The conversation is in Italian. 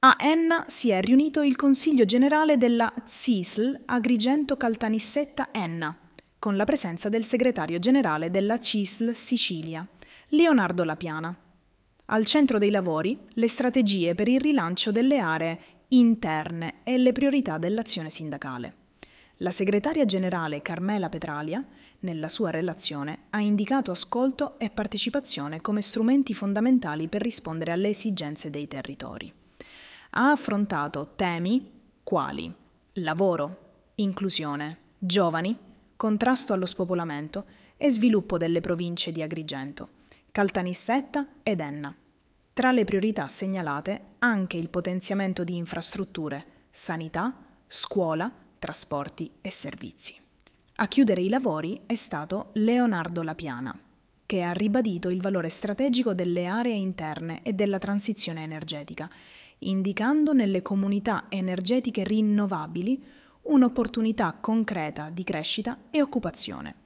A Enna si è riunito il Consiglio Generale della CISL Agrigento Caltanissetta Enna, con la presenza del segretario generale della CISL Sicilia, Leonardo Lapiana. Al centro dei lavori le strategie per il rilancio delle aree interne e le priorità dell'azione sindacale. La segretaria generale Carmela Petralia, nella sua relazione, ha indicato ascolto e partecipazione come strumenti fondamentali per rispondere alle esigenze dei territori. Ha affrontato temi quali lavoro, inclusione, giovani, contrasto allo spopolamento e sviluppo delle province di Agrigento, Caltanissetta ed Enna. Tra le priorità segnalate anche il potenziamento di infrastrutture, sanità, scuola, trasporti e servizi. A chiudere i lavori è stato Leonardo Lapiana, che ha ribadito il valore strategico delle aree interne e della transizione energetica, indicando nelle comunità energetiche rinnovabili un'opportunità concreta di crescita e occupazione.